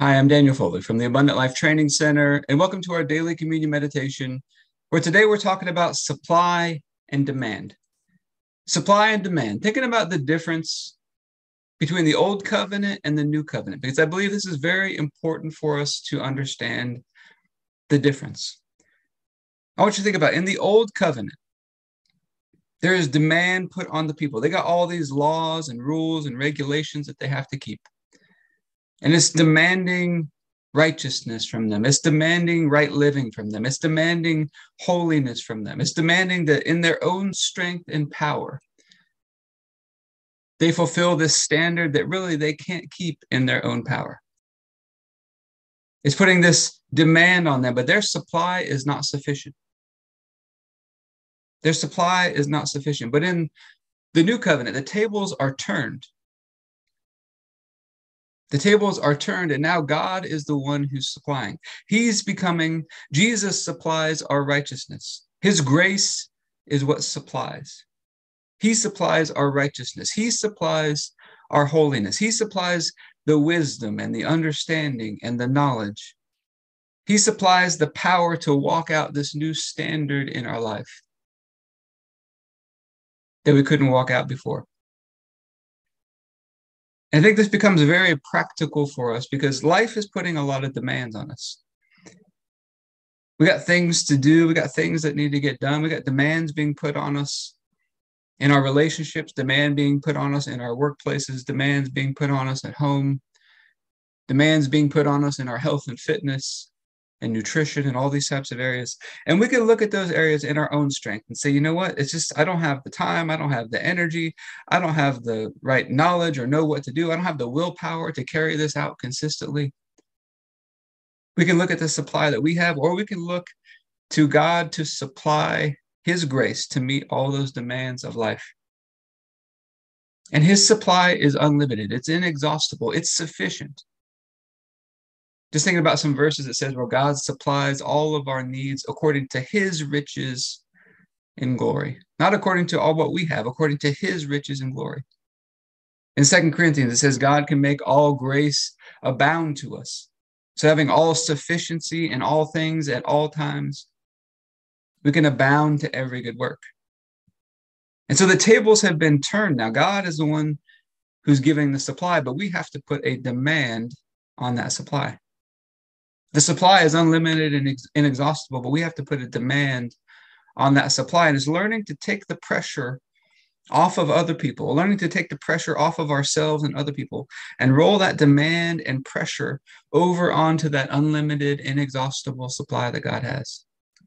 Hi, I'm Daniel Foley from the Abundant Life Training Center, and welcome to our daily communion meditation, where today we're talking about supply and demand. Supply and demand, thinking about the difference between the old covenant and the new covenant, because I believe this is very important for us to understand the difference. I want you to think about in the old covenant, there is demand put on the people. They got all these laws and rules and regulations that they have to keep. And it's demanding righteousness from them. It's demanding right living from them. It's demanding holiness from them. It's demanding that in their own strength and power, they fulfill this standard that really they can't keep in their own power. It's putting this demand on them, but their supply is not sufficient. Their supply is not sufficient. But in the new covenant, the tables are turned. The tables are turned, and now God is the one who's supplying. Jesus supplies our righteousness. His grace is what supplies. He supplies our righteousness. He supplies our holiness. He supplies the wisdom and the understanding and the knowledge. He supplies the power to walk out this new standard in our life that we couldn't walk out before. I think this becomes very practical for us because life is putting a lot of demands on us. We got things to do. We got things that need to get done. We got demands being put on us in our relationships, demand being put on us in our workplaces, demands being put on us at home, demands being put on us in our health and fitness and nutrition and all these types of areas. And we can look at those areas in our own strength and say, you know what? It's just, I don't have the time. I don't have the energy. I don't have the right knowledge or know what to do. I don't have the willpower to carry this out consistently. We can look at the supply that we have, or we can look to God to supply His grace to meet all those demands of life. And His supply is unlimited. It's inexhaustible. It's sufficient. Just thinking about some verses that says, well, God supplies all of our needs according to His riches in glory. Not according to all what we have, according to His riches in glory. In 2 Corinthians, it says, God can make all grace abound to us. So having all sufficiency in all things at all times, we can abound to every good work. And so the tables have been turned now. God is the one who's giving the supply, but we have to put a demand on that supply. The supply is unlimited and inexhaustible, but we have to put a demand on that supply. And it's learning to take the pressure off of other people, learning to take the pressure off of ourselves and other people, and roll that demand and pressure over onto that unlimited, inexhaustible supply that God has.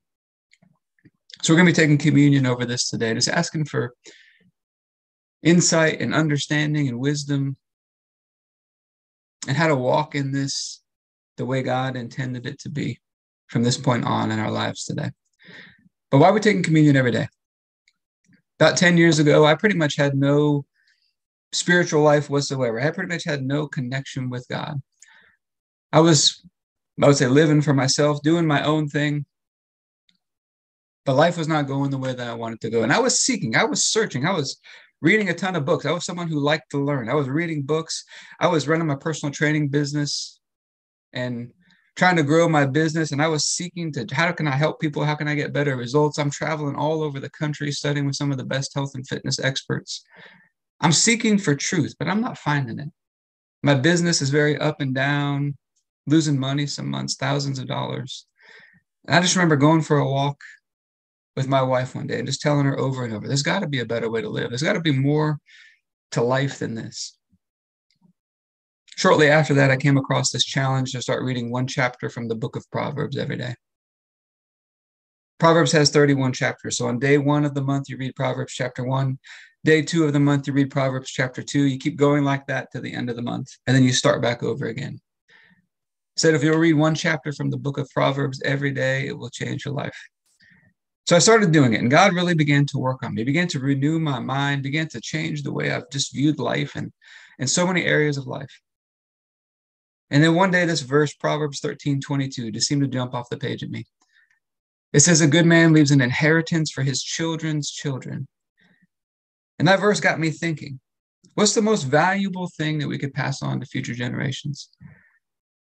So we're going to be taking communion over this today, just asking for insight and understanding and wisdom and how to walk in this the way God intended it to be from this point on in our lives today. But why are we taking communion every day? About 10 years ago, I pretty much had no spiritual life whatsoever. I pretty much had no connection with God. I would say, living for myself, doing my own thing. But life was not going the way that I wanted to go. And I was seeking, I was searching, I was reading a ton of books. I was someone who liked to learn. I was reading books. I was running my personal training business and trying to grow my business. And I was seeking to, how can I help people? How can I get better results? I'm traveling all over the country, studying with some of the best health and fitness experts. I'm seeking for truth, but I'm not finding it. My business is very up and down, losing money some months, thousands of dollars. And I just remember going for a walk with my wife one day and just telling her over and over, there's got to be a better way to live. There's got to be more to life than this. Shortly after that, I came across this challenge to start reading one chapter from the book of Proverbs every day. Proverbs has 31 chapters. So on day 1 of the month, you read Proverbs chapter 1. Day 2 of the month, you read Proverbs chapter 2. You keep going like that to the end of the month, and then you start back over again. Said if you'll read one chapter from the book of Proverbs every day, it will change your life. So I started doing it, and God really began to work on me, began to renew my mind, began to change the way I've just viewed life and in so many areas of life. And then one day, this verse, Proverbs 13:22, just seemed to jump off the page at me. It says, a good man leaves an inheritance for his children's children. And that verse got me thinking, what's the most valuable thing that we could pass on to future generations?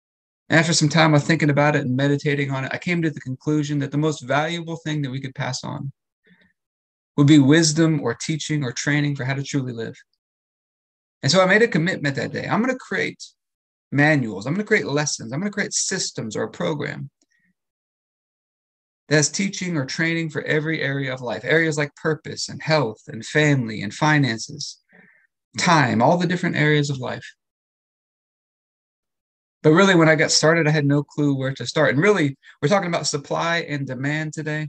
And after some time of thinking about it and meditating on it, I came to the conclusion that the most valuable thing that we could pass on would be wisdom or teaching or training for how to truly live. And so I made a commitment that day. I'm going to create manuals. I'm going to create lessons. I'm going to create systems or a program that's teaching or training for every area of life, areas like purpose and health and family and finances, time, all the different areas of life. But really, when I got started, I had no clue where to start. And really, we're talking about supply and demand today.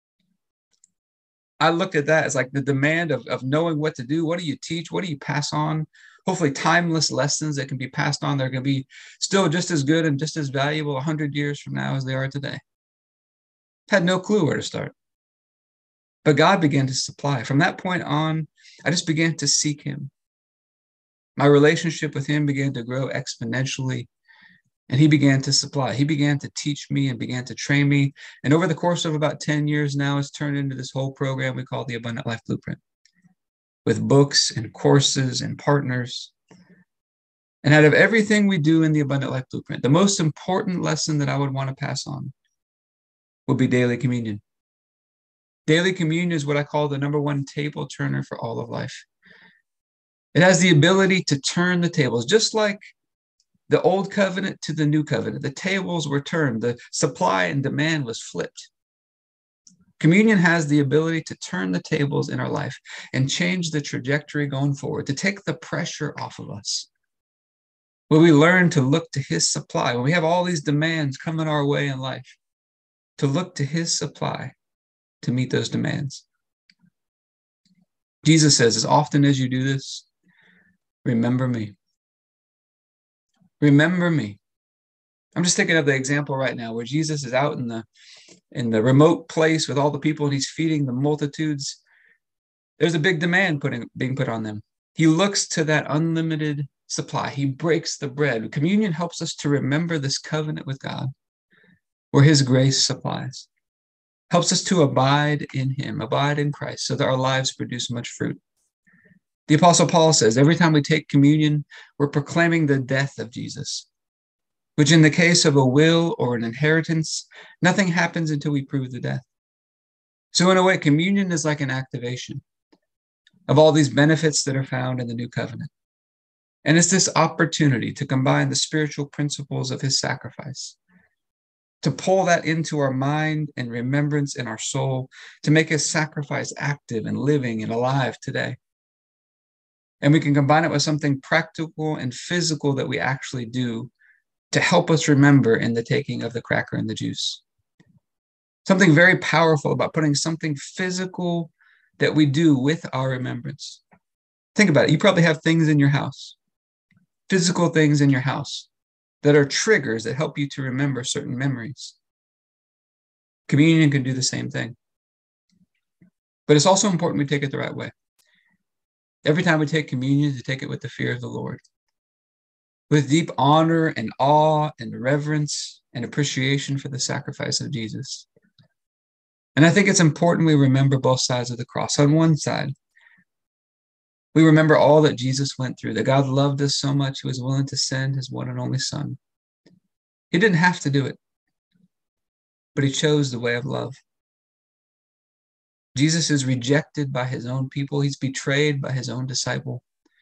I looked at that as like the demand of knowing what to do. What do you teach? What do you pass on? Hopefully, timeless lessons that can be passed on. They're going to be still just as good and just as valuable 100 years from now as they are today. Had no clue where to start. But God began to supply. From that point on, I just began to seek Him. My relationship with Him began to grow exponentially, and He began to supply. He began to teach me and began to train me. And over the course of about 10 years now, it's turned into this whole program we call the Abundant Life Blueprint, with books and courses and partners. And out of everything we do in the Abundant Life Blueprint, the most important lesson that I would want to pass on would be daily communion. Daily communion is what I call the number one table turner for all of life. It has the ability to turn the tables, just like the old covenant to the new covenant. The tables were turned, the supply and demand was flipped. Communion has the ability to turn the tables in our life and change the trajectory going forward, to take the pressure off of us. When we learn to look to His supply, when we have all these demands coming our way in life, to look to His supply to meet those demands. Jesus says, as often as you do this, remember me. Remember me. I'm just thinking of the example right now where Jesus is out in the remote place with all the people and He's feeding the multitudes. There's a big demand being put on them. He looks to that unlimited supply. He breaks the bread. Communion helps us to remember this covenant with God, where His grace supplies, helps us to abide in Him, abide in Christ, so that our lives produce much fruit. The Apostle Paul says, every time we take communion, we're proclaiming the death of Jesus, which in the case of a will or an inheritance, nothing happens until we prove the death. So in a way, communion is like an activation of all these benefits that are found in the new covenant. And it's this opportunity to combine the spiritual principles of His sacrifice, to pull that into our mind and remembrance in our soul, to make His sacrifice active and living and alive today. And we can combine it with something practical and physical that we actually do to help us remember in the taking of the cracker and the juice. Something very powerful about putting something physical that we do with our remembrance. Think about it. You probably have things in your house, physical things in your house that are triggers that help you to remember certain memories. Communion can do the same thing. But it's also important we take it the right way. Every time we take communion, to take it with the fear of the Lord, with deep honor and awe and reverence and appreciation for the sacrifice of Jesus. And I think it's important we remember both sides of the cross. On one side, we remember all that Jesus went through, that God loved us so much, He was willing to send His one and only Son. He didn't have to do it, but He chose the way of love. Jesus is rejected by His own people. He's betrayed by His own disciple.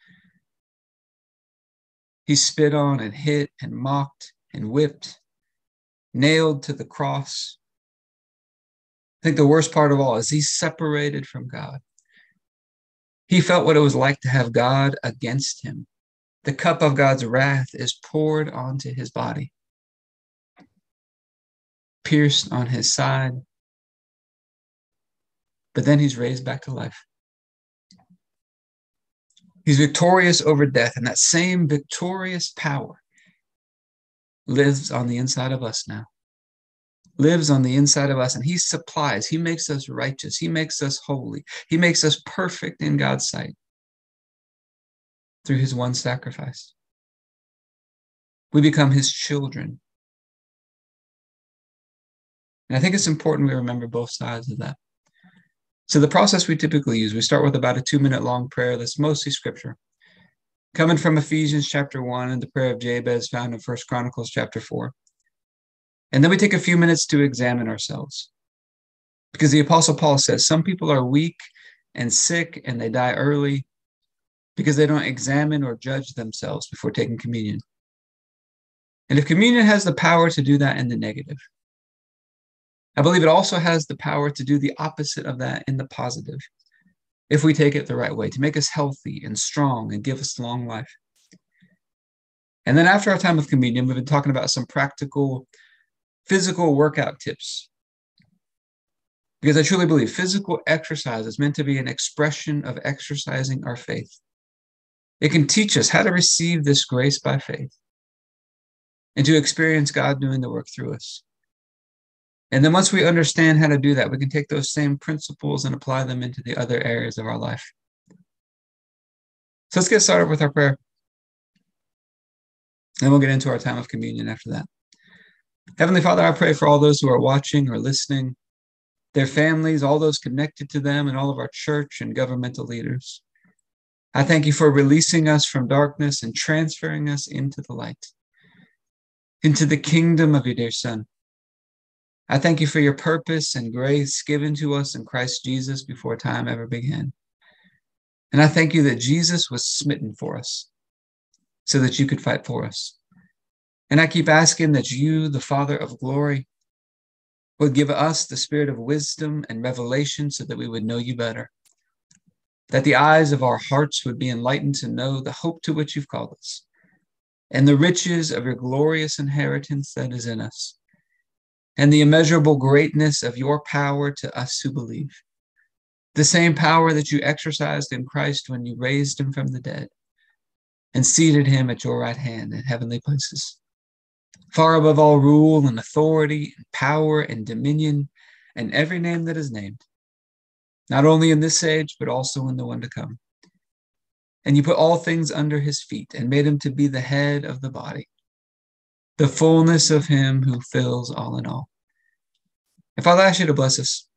He's spit on and hit and mocked and whipped, nailed to the cross. I think the worst part of all is He's separated from God. He felt what it was like to have God against Him. The cup of God's wrath is poured onto His body, pierced on His side. But then He's raised back to life. He's victorious over death, and that same victorious power lives on the inside of us now. Lives on the inside of us, and He supplies. He makes us righteous. He makes us holy. He makes us perfect in God's sight through His one sacrifice. We become His children. And I think it's important we remember both sides of that. So the process we typically use, we start with about a 2-minute long prayer that's mostly scripture, coming from Ephesians chapter 1 and the prayer of Jabez found in 1 Chronicles chapter 4. And then we take a few minutes to examine ourselves. Because the Apostle Paul says some people are weak and sick and they die early because they don't examine or judge themselves before taking communion. And if communion has the power to do that in the negative, I believe it also has the power to do the opposite of that in the positive, if we take it the right way, to make us healthy and strong and give us long life. And then after our time of communion, we've been talking about some practical physical workout tips. Because I truly believe physical exercise is meant to be an expression of exercising our faith. It can teach us how to receive this grace by faith and to experience God doing the work through us. And then once we understand how to do that, we can take those same principles and apply them into the other areas of our life. So let's get started with our prayer. And we'll get into our time of communion after that. Heavenly Father, I pray for all those who are watching or listening, their families, all those connected to them, and all of our church and governmental leaders. I thank you for releasing us from darkness and transferring us into the light, into the kingdom of your dear Son. I thank you for your purpose and grace given to us in Christ Jesus before time ever began. And I thank you that Jesus was smitten for us so that you could fight for us. And I keep asking that you, the Father of glory, would give us the spirit of wisdom and revelation so that we would know you better, that the eyes of our hearts would be enlightened to know the hope to which you've called us and the riches of your glorious inheritance that is in us, and the immeasurable greatness of your power to us who believe, the same power that you exercised in Christ when you raised him from the dead and seated him at your right hand in heavenly places, far above all rule and authority and power and dominion and every name that is named, not only in this age, but also in the one to come. And you put all things under his feet and made him to be the head of the body, the fullness of him who fills all in all. And Father, I ask you to bless us,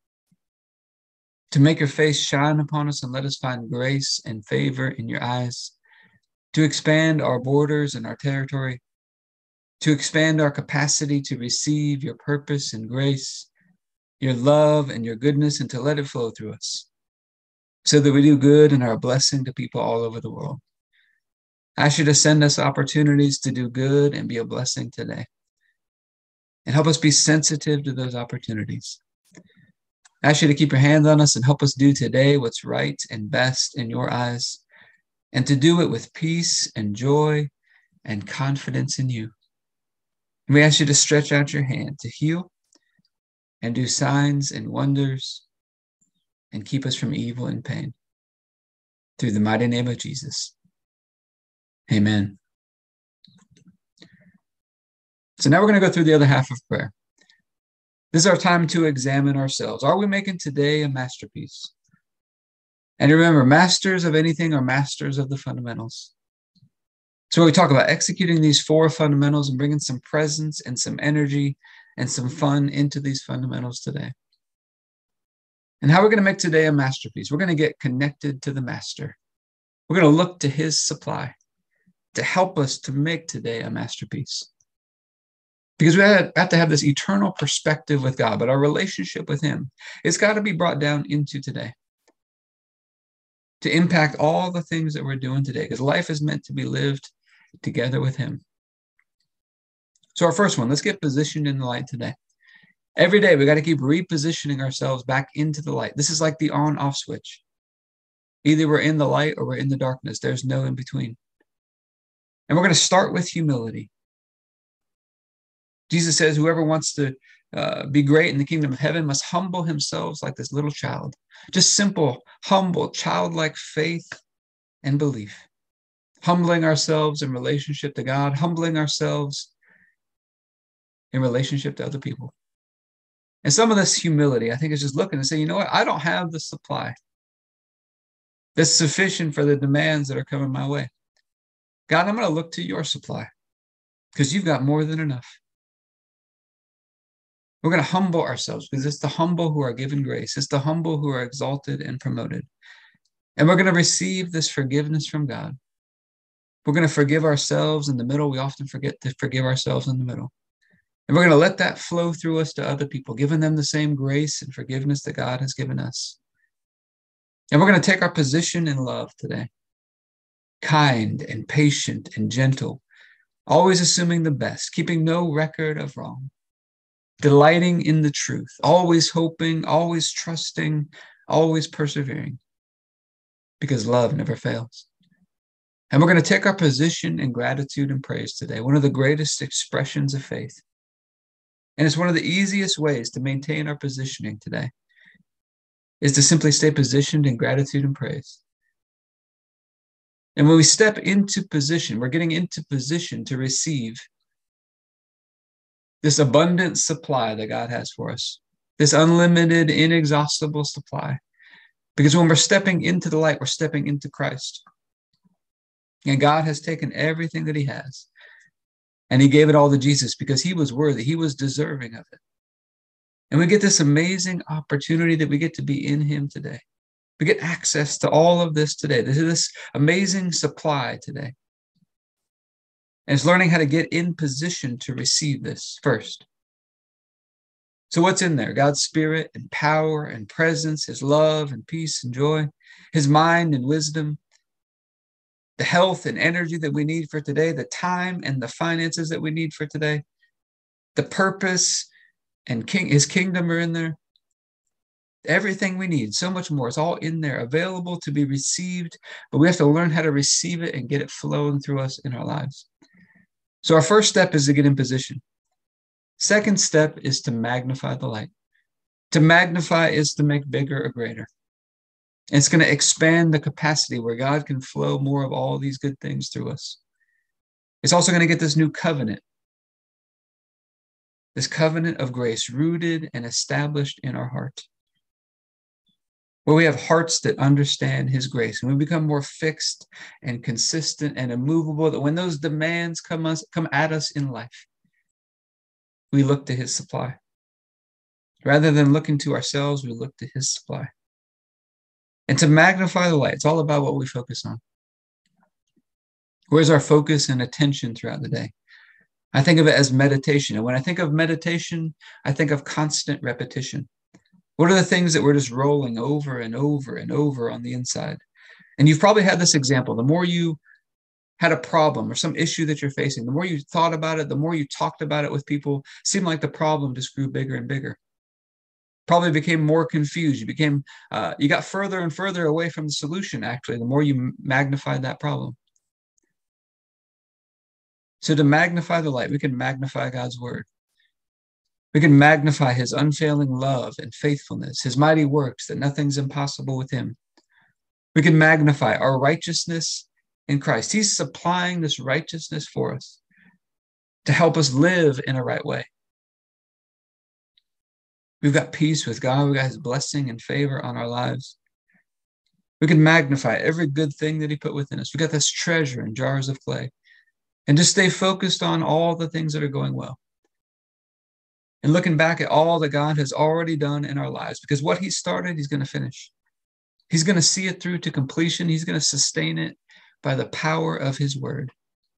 to make your face shine upon us and let us find grace and favor in your eyes, to expand our borders and our territory, to expand our capacity to receive your purpose and grace, your love and your goodness, and to let it flow through us so that we do good and are a blessing to people all over the world. I ask you to send us opportunities to do good and be a blessing today. And help us be sensitive to those opportunities. I ask you to keep your hand on us and help us do today what's right and best in your eyes, and to do it with peace and joy and confidence in you. And we ask you to stretch out your hand to heal and do signs and wonders and keep us from evil and pain. Through the mighty name of Jesus. Amen. So now we're going to go through the other half of prayer. This is our time to examine ourselves. Are we making today a masterpiece? And remember, masters of anything are masters of the fundamentals. So we talk about executing these 4 fundamentals and bringing some presence and some energy and some fun into these fundamentals today. And how we're going to make today a masterpiece. We're going to get connected to the master. We're going to look to his supply to help us to make today a masterpiece. Because we have to have this eternal perspective with God, but our relationship with him, it's got to be brought down into today to impact all the things that we're doing today, because life is meant to be lived together with him. So our first one, let's get positioned in the light today. Every day, we got to keep repositioning ourselves back into the light. This is like the on-off switch. Either we're in the light or we're in the darkness. There's no in between. And we're going to start with humility. Jesus says, whoever wants to be great in the kingdom of heaven must humble himself like this little child. Just simple, humble, childlike faith and belief. Humbling ourselves in relationship to God, humbling ourselves in relationship to other people. And some of this humility, I think, is just looking and saying, you know what? I don't have the supply that's sufficient for the demands that are coming my way. God, I'm going to look to your supply because you've got more than enough. We're going to humble ourselves because it's the humble who are given grace. It's the humble who are exalted and promoted. And we're going to receive this forgiveness from God. We're going to forgive ourselves in the middle. We often forget to forgive ourselves in the middle. And we're going to let that flow through us to other people, giving them the same grace and forgiveness that God has given us. And we're going to take our position in love today, kind and patient and gentle, always assuming the best, keeping no record of wrong, delighting in the truth, always hoping, always trusting, always persevering, because love never fails. And we're going to take our position in gratitude and praise today, one of the greatest expressions of faith. And it's one of the easiest ways to maintain our positioning today, is to simply stay positioned in gratitude and praise. And when we step into position, we're getting into position to receive this abundant supply that God has for us, this unlimited, inexhaustible supply. Because when we're stepping into the light, we're stepping into Christ. And God has taken everything that he has, and he gave it all to Jesus because he was worthy. He was deserving of it. And we get this amazing opportunity that we get to be in him today. We get access to all of this today. This amazing supply today. And it's learning how to get in position to receive this first. So what's in there? God's spirit and power and presence, his love and peace and joy, his mind and wisdom, the health and energy that we need for today, the time and the finances that we need for today, the purpose and his kingdom are in there. Everything we need, so much more. It's all in there, available to be received, but we have to learn how to receive it and get it flowing through us in our lives. So our first step is to get in position. Second step is to magnify the light. To magnify is to make bigger or greater. And it's going to expand the capacity where God can flow more of all these good things through us. It's also going to get this new covenant, this covenant of grace rooted and established in our heart, where we have hearts that understand his grace, and we become more fixed and consistent and immovable, that when those demands come at us in life, we look to his supply. Rather than looking to ourselves, we look to his supply. And to magnify the light, it's all about what we focus on. Where's our focus and attention throughout the day? I think of it as meditation. And when I think of meditation, I think of constant repetition. What are the things that we're just rolling over and over and over on the inside? And you've probably had this example. The more you had a problem or some issue that you're facing, the more you thought about it, the more you talked about it with people, it seemed like the problem just grew bigger and bigger. Probably became more confused. You got further and further away from the solution, actually, the more you magnified that problem. So to magnify the light, we can magnify God's word. We can magnify his unfailing love and faithfulness, his mighty works, that nothing's impossible with him. We can magnify our righteousness in Christ. He's supplying this righteousness for us to help us live in a right way. We've got peace with God. We've got his blessing and favor on our lives. We can magnify every good thing that he put within us. We got this treasure in jars of clay. And just stay focused on all the things that are going well. And looking back at all that God has already done in our lives, because what he started, he's going to finish. He's going to see it through to completion. He's going to sustain it by the power of his word.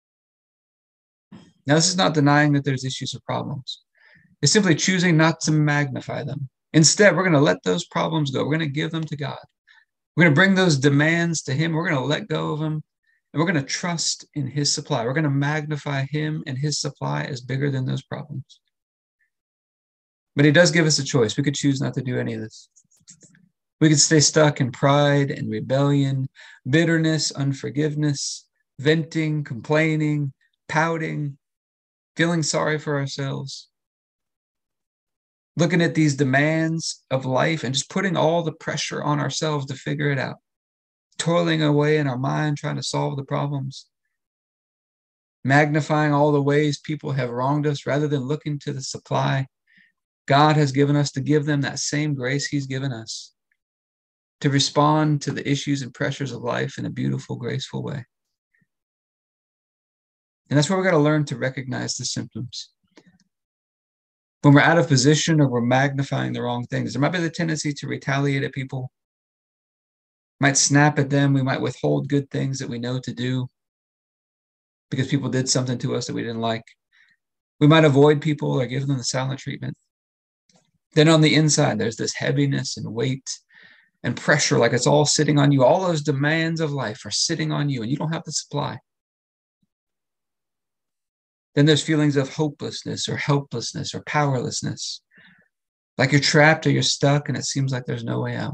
Now, this is not denying that there's issues or problems. It's simply choosing not to magnify them. Instead, we're going to let those problems go. We're going to give them to God. We're going to bring those demands to him. We're going to let go of them. And we're going to trust in his supply. We're going to magnify him and his supply as bigger than those problems. But he does give us a choice. We could choose not to do any of this. We could stay stuck in pride and rebellion, bitterness, unforgiveness, venting, complaining, pouting, feeling sorry for ourselves, looking at these demands of life and just putting all the pressure on ourselves to figure it out, toiling away in our mind, trying to solve the problems, magnifying all the ways people have wronged us rather than looking to the supply God has given us, to give them that same grace he's given us, to respond to the issues and pressures of life in a beautiful, graceful way. And that's where we've got to learn to recognize the symptoms. When we're out of position or we're magnifying the wrong things, there might be the tendency to retaliate at people, might snap at them. We might withhold good things that we know to do because people did something to us that we didn't like. We might avoid people or give them the silent treatment. Then on the inside, there's this heaviness and weight and pressure, like it's all sitting on you. All those demands of life are sitting on you, and you don't have the supply. Then there's feelings of hopelessness or helplessness or powerlessness, like you're trapped or you're stuck and it seems like there's no way out.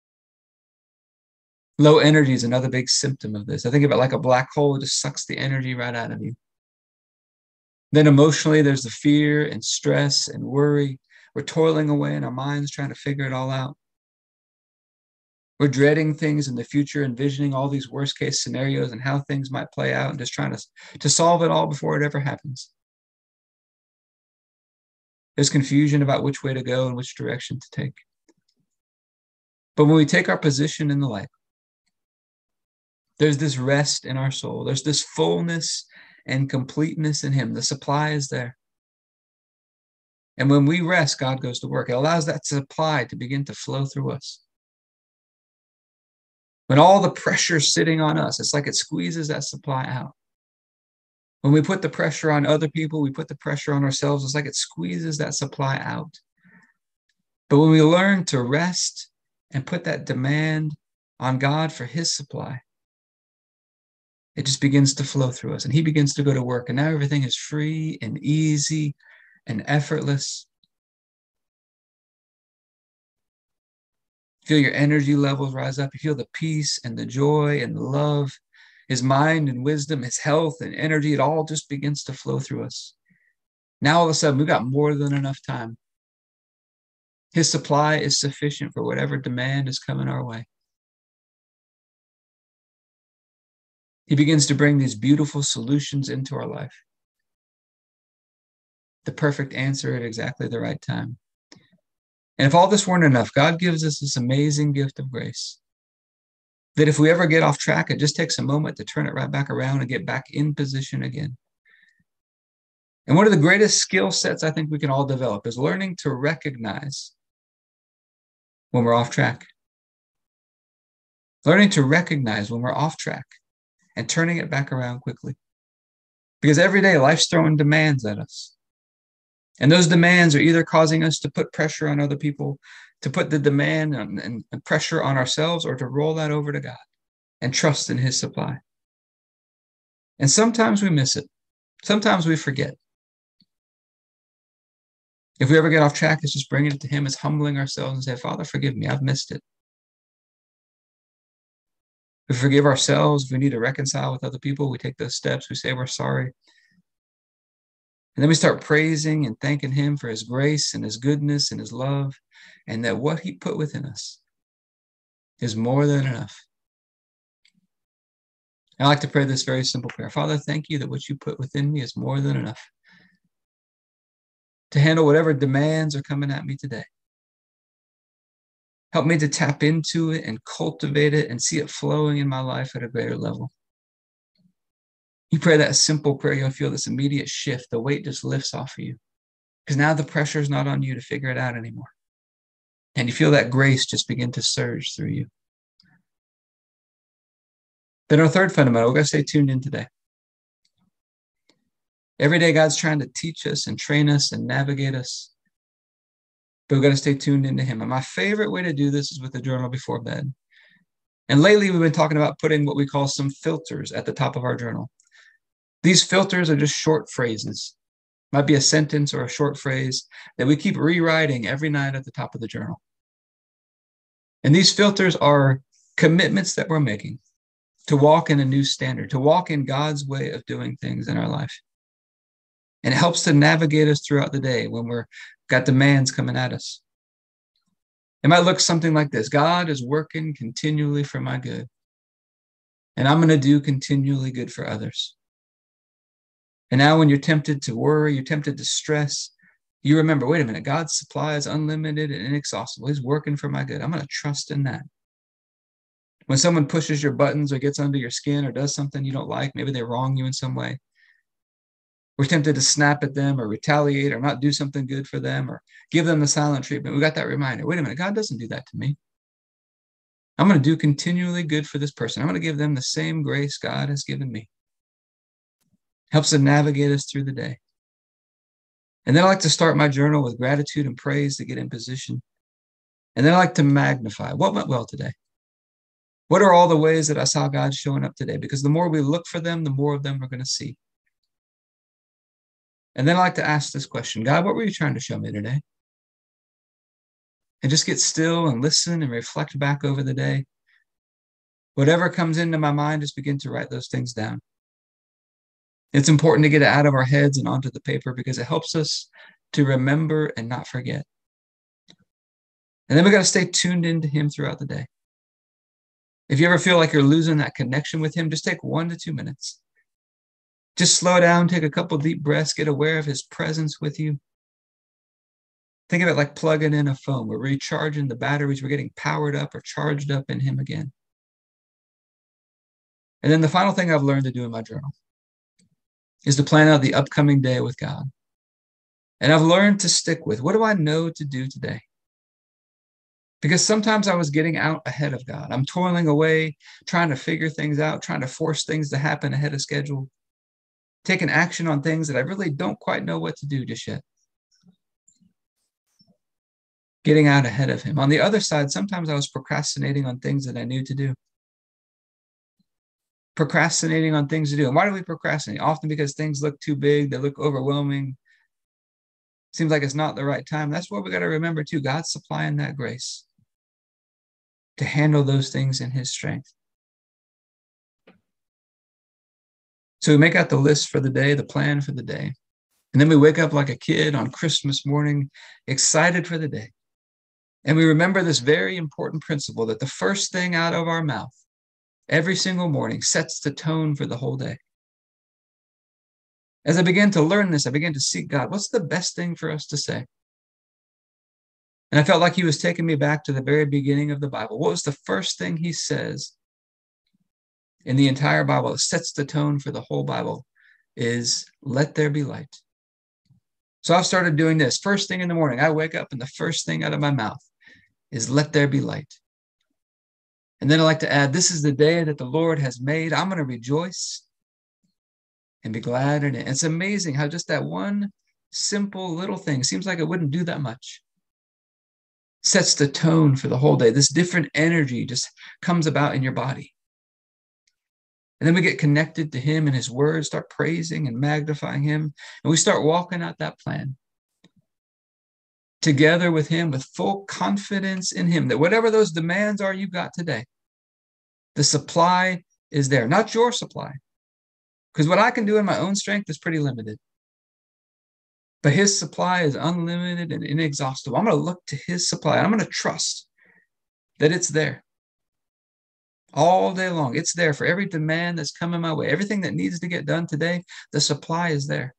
Low energy is another big symptom of this. I think of it like a black hole. It just sucks the energy right out of you. Then emotionally, there's the fear and stress and worry. We're toiling away in our minds trying to figure it all out. We're dreading things in the future, envisioning all these worst case scenarios and how things might play out and just trying to solve it all before it ever happens. There's confusion about which way to go and which direction to take. But when we take our position in the light, there's this rest in our soul. There's this fullness and completeness in Him. The supply is there. And when we rest, God goes to work. It allows that supply to begin to flow through us. When all the pressure is sitting on us, it's like it squeezes that supply out. When we put the pressure on other people, we put the pressure on ourselves. It's like it squeezes that supply out. But when we learn to rest and put that demand on God for His supply, it just begins to flow through us and He begins to go to work. And now everything is free and easy and effortless. Feel your energy levels rise up. You feel the peace and the joy and the love, His mind and wisdom, His health and energy. It all just begins to flow through us. Now all of a sudden, we've got more than enough time. His supply is sufficient for whatever demand is coming our way. He begins to bring these beautiful solutions into our life. The perfect answer at exactly the right time. And if all this weren't enough, God gives us this amazing gift of grace. That if we ever get off track, it just takes a moment to turn it right back around and get back in position again. And one of the greatest skill sets I think we can all develop is learning to recognize when we're off track. Learning to recognize when we're off track and turning it back around quickly. Because every day life's throwing demands at us. And those demands are either causing us to put pressure on other people, to put the demand and pressure on ourselves, or to roll that over to God and trust in His supply. And sometimes we miss it. Sometimes we forget. If we ever get off track, it's just bringing it to Him. It's humbling ourselves and say, Father, forgive me. I've missed it. We forgive ourselves. If we need to reconcile with other people, we take those steps. We say we're sorry. And then we start praising and thanking Him for His grace and His goodness and His love, and that what He put within us is more than enough. I like to pray this very simple prayer. Father, thank You that what You put within me is more than enough to handle whatever demands are coming at me today. Help me to tap into it and cultivate it and see it flowing in my life at a greater level. You pray that simple prayer, you'll feel this immediate shift. The weight just lifts off of you because now the pressure is not on you to figure it out anymore. And you feel that grace just begin to surge through you. Then our third fundamental, we're going to stay tuned in today. Every day God's trying to teach us and train us and navigate us, but we've got to stay tuned into Him. And my favorite way to do this is with a journal before bed. And lately we've been talking about putting what we call some filters at the top of our journal. These filters are just short phrases. Might be a sentence or a short phrase that we keep rewriting every night at the top of the journal. And these filters are commitments that we're making to walk in a new standard, to walk in God's way of doing things in our life. And it helps to navigate us throughout the day when we've got demands coming at us. It might look something like this. God is working continually for my good. And I'm going to do continually good for others. And now when you're tempted to worry, you're tempted to stress, you remember, wait a minute, God's supply is unlimited and inexhaustible. He's working for my good. I'm going to trust in that. When someone pushes your buttons or gets under your skin or does something you don't like, maybe they wrong you in some way, we're tempted to snap at them or retaliate or not do something good for them or give them the silent treatment. We got that reminder. Wait a minute, God doesn't do that to me. I'm going to do continually good for this person. I'm going to give them the same grace God has given me. Helps to navigate us through the day. And then I like to start my journal with gratitude and praise to get in position. And then I like to magnify what went well today. What are all the ways that I saw God showing up today? Because the more we look for them, the more of them we're going to see. And then I like to ask this question, God, what were you trying to show me today? And just get still and listen and reflect back over the day. Whatever comes into my mind, just begin to write those things down. It's important to get it out of our heads and onto the paper because it helps us to remember and not forget. And then we got to stay tuned into him throughout the day. If you ever feel like you're losing that connection with him, just take 1 to 2 minutes. Just slow down, take a couple deep breaths, get aware of his presence with you. Think of it like plugging in a phone. We're recharging the batteries. We're getting powered up or charged up in him again. And then the final thing I've learned to do in my journal is to plan out the upcoming day with God. And I've learned to stick with, what do I know to do today? Because sometimes I was getting out ahead of God. I'm toiling away, trying to figure things out, trying to force things to happen ahead of schedule, taking action on things that I really don't quite know what to do just yet. Getting out ahead of him. On the other side, sometimes I was procrastinating on things that I knew to do. Procrastinating on things to do. And why do we procrastinate? Often because things look too big, they look overwhelming. Seems like it's not the right time. That's what we got to remember too. God's supplying that grace to handle those things in his strength. So we make out the list for the day, the plan for the day. And then we wake up like a kid on Christmas morning, excited for the day. And we remember this very important principle that the first thing out of our mouth every single morning sets the tone for the whole day. As I began to learn this, I began to seek God. What's the best thing for us to say? And I felt like he was taking me back to the very beginning of the Bible. What was the first thing he says in the entire Bible that sets the tone for the whole Bible? Is let there be light. So I've started doing this. First thing in the morning, I wake up and the first thing out of my mouth is let there be light. And then I like to add, this is the day that the Lord has made. I'm going to rejoice and be glad in it. It's amazing how just that one simple little thing, seems like it wouldn't do that much, sets the tone for the whole day. This different energy just comes about in your body. And then we get connected to him and his word, start praising and magnifying him. And we start walking out that plan together with him with full confidence in him that whatever those demands are you got today, the supply is there, not your supply. Because what I can do in my own strength is pretty limited. But his supply is unlimited and inexhaustible. I'm going to look to his supply. I'm going to trust that it's there all day long. It's there for every demand that's coming my way. Everything that needs to get done today, the supply is there.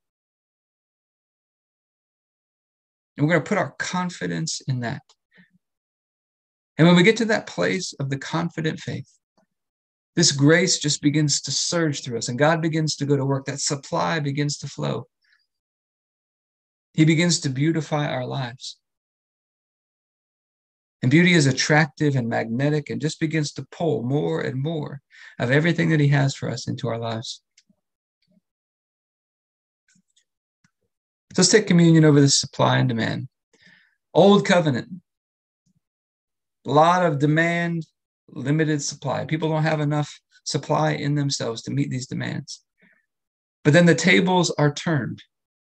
And we're going to put our confidence in that. And when we get to that place of the confident faith, this grace just begins to surge through us and God begins to go to work. That supply begins to flow. He begins to beautify our lives. And beauty is attractive and magnetic and just begins to pull more and more of everything that he has for us into our lives. So let's take communion over this supply and demand. Old covenant, a lot of demand, limited supply. People don't have enough supply in themselves to meet these demands. But then the tables are turned.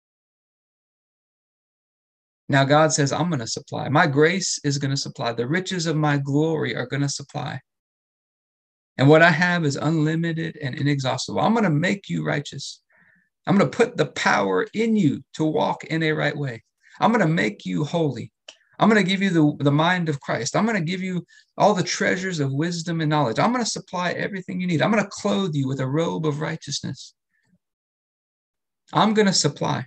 Now God says, I'm going to supply. My grace is going to supply. The riches of my glory are going to supply. And what I have is unlimited and inexhaustible. I'm going to make you righteous. I'm going to put the power in you to walk in a right way. I'm going to make you holy. I'm going to give you the mind of Christ. I'm going to give you all the treasures of wisdom and knowledge. I'm going to supply everything you need. I'm going to clothe you with a robe of righteousness. I'm going to supply.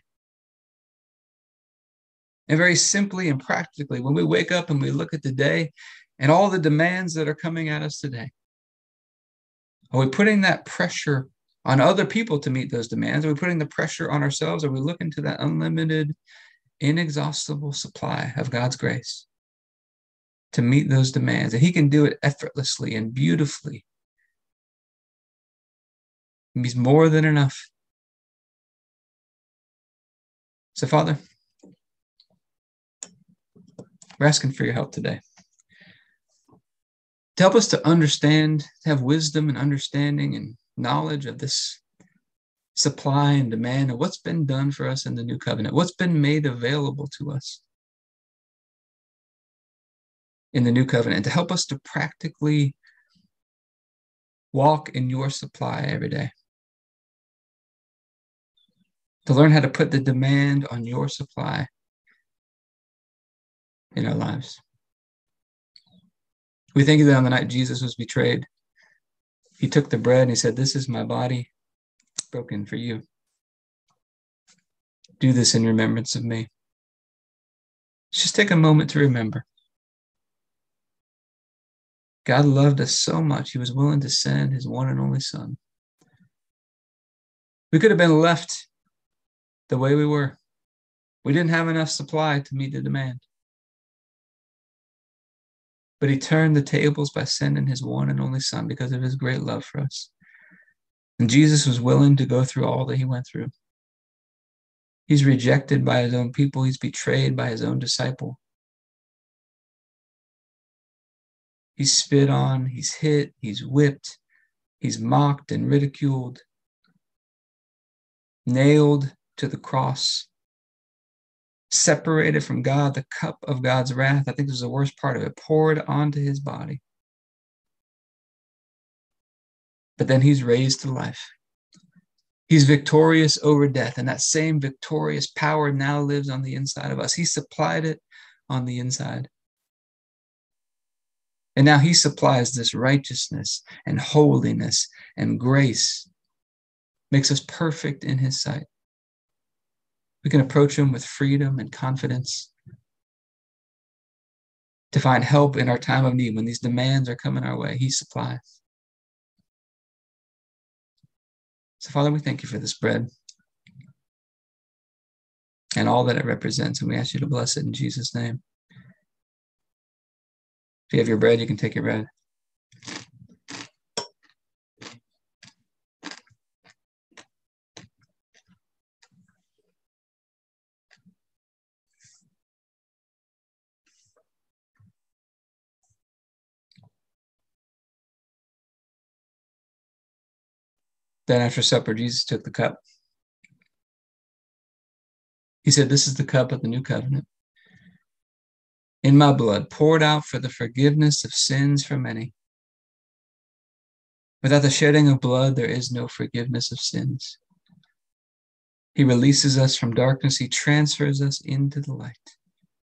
And very simply and practically, when we wake up and we look at the day and all the demands that are coming at us today, are we putting that pressure on other people to meet those demands? Are we putting the pressure on ourselves? Are we looking to that unlimited, inexhaustible supply of God's grace to meet those demands? And he can do it effortlessly and beautifully. He's more than enough. So, Father, We're asking for your help today to help us to understand, to have wisdom and understanding and knowledge of this supply and demand of what's been done for us in the new covenant, what's been made available to us in the new covenant, to help us to practically walk in your supply every day, to learn how to put the demand on your supply in our lives. We think of that on the night Jesus was betrayed. He took the bread and he said, "This is my body broken for you. Do this in remembrance of me." Just take a moment to remember. God loved us so much, he was willing to send his one and only son. We could have been left the way we were. We didn't have enough supply to meet the demand. But he turned the tables by sending his one and only son because of his great love for us. And Jesus was willing to go through all that he went through. He's rejected by his own people. He's betrayed by his own disciple. He's spit on, he's hit, he's whipped, he's mocked and ridiculed, nailed to the cross, separated from God, the cup of God's wrath, I think this is the worst part of it, poured onto his body. But then he's raised to life. He's victorious over death, and that same victorious power now lives on the inside of us. He supplied it on the inside. And now he supplies this righteousness and holiness and grace, makes us perfect in his sight. We can approach him with freedom and confidence to find help in our time of need. When these demands are coming our way, he supplies. So, Father, we thank you for this bread and all that it represents, and we ask you to bless it in Jesus' name. If you have your bread, you can take your bread. Then after supper, Jesus took the cup. He said, "This is the cup of the new covenant, in my blood, poured out for the forgiveness of sins for many. Without the shedding of blood, there is no forgiveness of sins." He releases us from darkness. He transfers us into the light.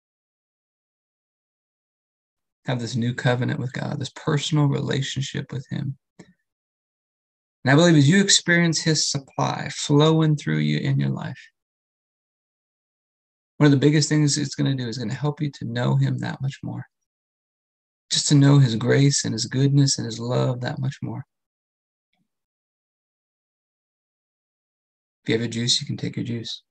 Have this new covenant with God, this personal relationship with him. And I believe as you experience his supply flowing through you in your life, one of the biggest things it's going to do is going to help you to know him that much more. Just to know his grace and his goodness and his love that much more. If you have your juice, you can take your juice.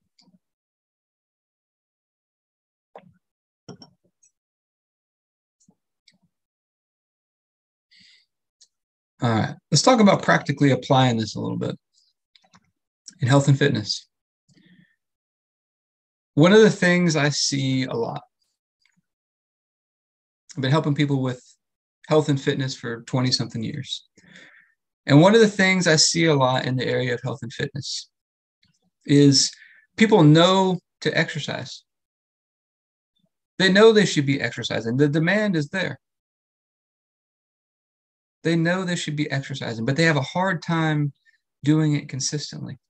All right, let's talk about practically applying this a little bit in health and fitness. One of the things I see a lot, I've been helping people with health and fitness for 20-something years. And one of the things I see a lot in the area of health and fitness is people know to exercise. They know they should be exercising. The demand is there. They know they should be exercising, but they have a hard time doing it consistently.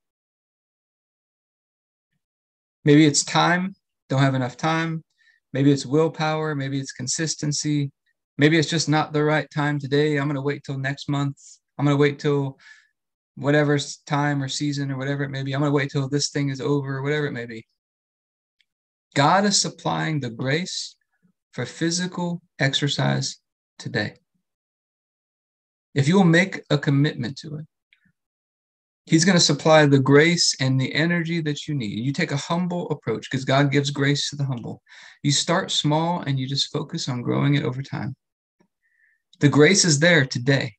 Maybe it's time, don't have enough time. Maybe it's willpower. Maybe it's consistency. Maybe it's just not the right time today. I'm going to wait till next month. I'm going to wait till whatever time or season or whatever it may be. I'm going to wait till this thing is over or whatever it may be. God is supplying the grace for physical exercise today. If you will make a commitment to it, he's going to supply the grace and the energy that you need. You take a humble approach because God gives grace to the humble. You start small and you just focus on growing it over time. The grace is there today.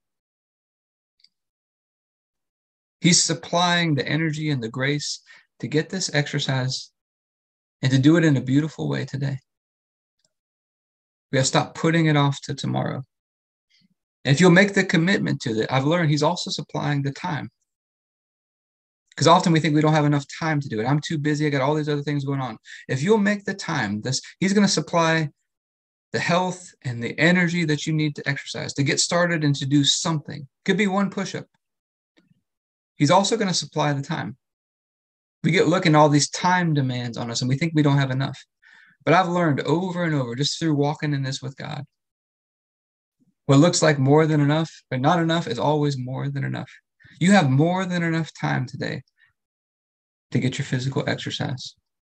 He's supplying the energy and the grace to get this exercise and to do it in a beautiful way today. We got to stop putting it off to tomorrow. And if you'll make the commitment to that, I've learned he's also supplying the time. Because often we think we don't have enough time to do it. I'm too busy. I got all these other things going on. If you'll make the time, he's going to supply the health and the energy that you need to exercise, to get started and to do something. Could be one push-up. He's also going to supply the time. We get looking at all these time demands on us and we think we don't have enough. But I've learned over and over, just through walking in this with God, what looks like more than enough, but not enough, is always more than enough. You have more than enough time today to get your physical exercise.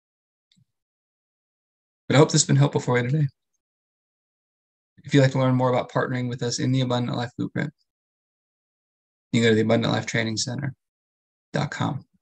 But I hope this has been helpful for you today. If you'd like to learn more about partnering with us in the Abundant Life Blueprint, you can go to the AbundantLifeTrainingCenter.com.